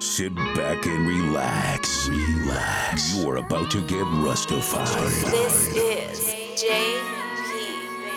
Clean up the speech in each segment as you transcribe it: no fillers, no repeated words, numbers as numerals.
Sit back and relax. Relax. You're about to get Rustified. This is J.P.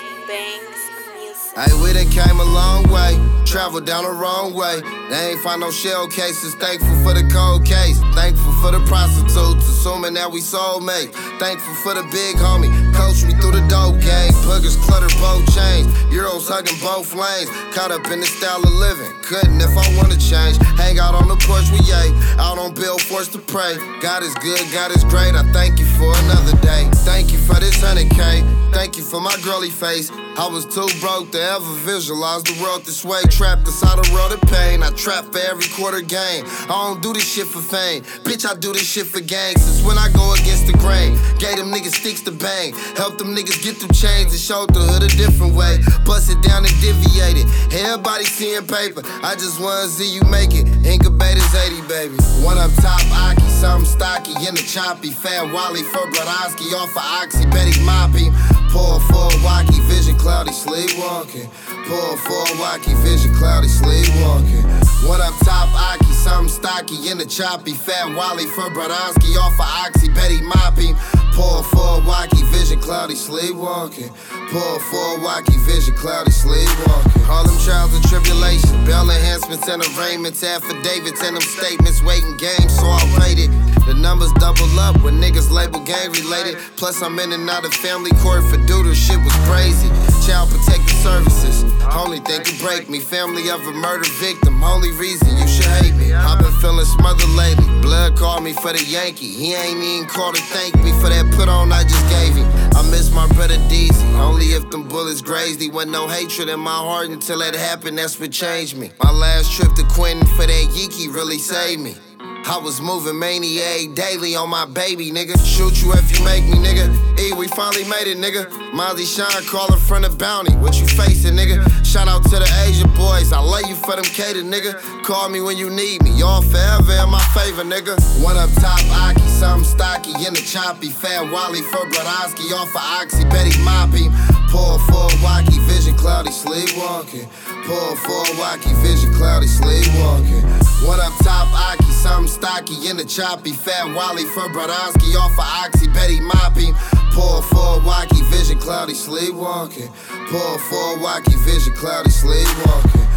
Banks Music. Hey, we done came a long way, traveled down the wrong way. They ain't find no shell cases, thankful for the cold case. Thankful for the prostitutes, assuming that we soulmates. Thankful for the big homie, coached me through the dope game. Boogers cluttered both chains, Euros hugging both lanes. Caught up in the style of living, couldn't if I wanna change. Hang out on the porch with Ye, out on Bill forced to pray. God is good, God is great, I thank you for another day. Thank you for this 100K, thank you for my girly face. I was too broke to ever visualize the world this way. Trapped inside a world of pain, I trap for every quarter game. I don't do this shit for fame, bitch, I do this shit for gang. Since when I go against the grain, gave them niggas sticks to bang. Help them niggas get through chains and showed the hood a different way. Bust it down and deviate it, everybody seeing paper. I just wanna see you make it, incubators 80, baby. One up top, Aki, something stocky in the choppy. Fat Wally for Brodowski, off of Oxy, Betty Moppy. Pour for a wacky, vision cloudy, sleepwalking. Pour for a wacky, vision cloudy, sleepwalking. One up top, Aki, something stocky in the choppy. Fat Wally for Brodowski, off of Oxy, Betty Moppy. Pour for a wacky, vision cloudy, sleepwalking. Pour for a wacky, vision cloudy, sleepwalking. All them trials and tribulations, bail enhancements and arraignments, affidavits and them statements, waiting games, so I rate it. The numbers double up when niggas label gang related. Plus I'm in and out of family court for doodle, shit was crazy. Child protective services, only thing could break me. Family of a murder victim, only reason you should hate me. I've been feeling smothered lately, blood called me for the Yankee. He ain't even called to thank me for that put on I just gave him. I miss my brother DZ, only if them bullets grazed. He wasn't no hatred in my heart until that happened, that's what changed me. My last trip to Quentin for that Yeeky really saved me. I was moving Maniac daily on my baby, nigga. Shoot you if you make me, nigga. We finally made it, nigga. Mozzie Shine calling from the bounty. What you facing, nigga? Shout out to the Asia boys. I love you for them cater, nigga. Call me when you need me. Y'all forever in my favor, nigga. One up top, Aki, something stocky in the choppy. Fat Wally for Brodowski, off of Oxy, Betty Moppy. Pour for a wacky, vision cloudy, sleepwalking. Pour for a wacky, vision cloudy, sleepwalking. One up top, Aki, something stocky in the choppy. Fat Wally for Brodowski, off of Oxy, Betty Moppy. Pour for a wacky, vision cloudy, sleepwalking. Pour for a wacky, vision cloudy, sleepwalking.